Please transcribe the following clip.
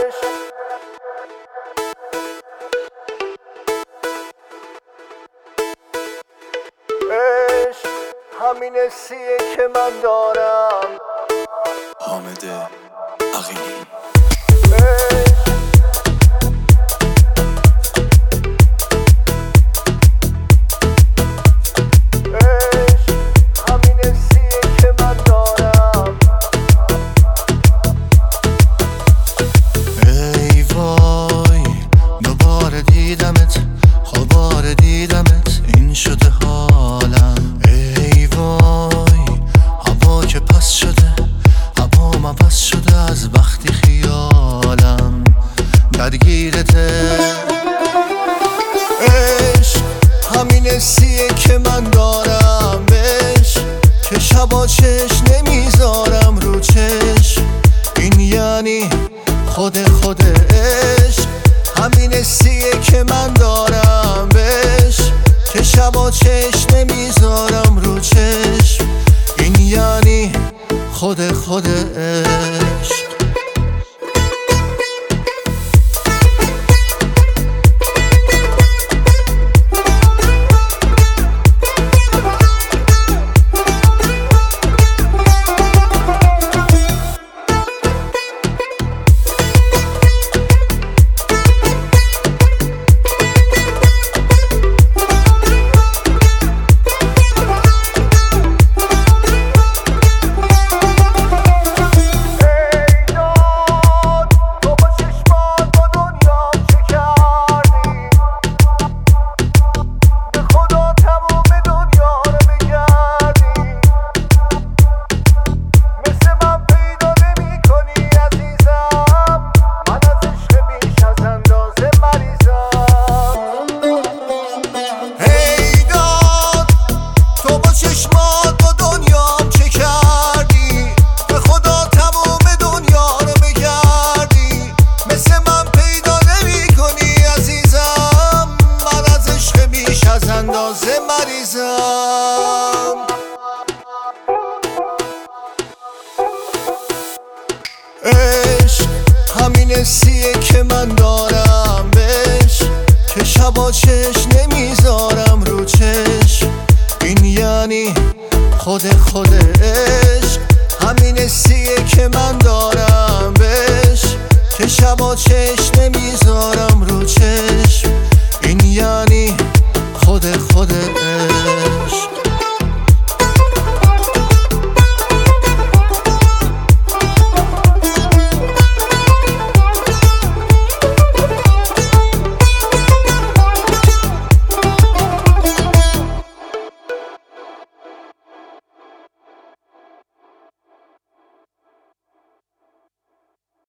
عشق همین حسیه که من دارم. حامد عقیلی. عشق همین حسیه که من دارم. عشق که شبا چشم نمیذارم رو چشم. این یعنی خود عشق همین حسیه که من دارم. عشق که شبا چشم نمیذارم رو چشم. این یعنی خود عشق. عشق همین حسیه که من دارم. عشق که شبا چشم نمیذارم رو چشم. این یعنی خود عشق همین حسیه که من دارم.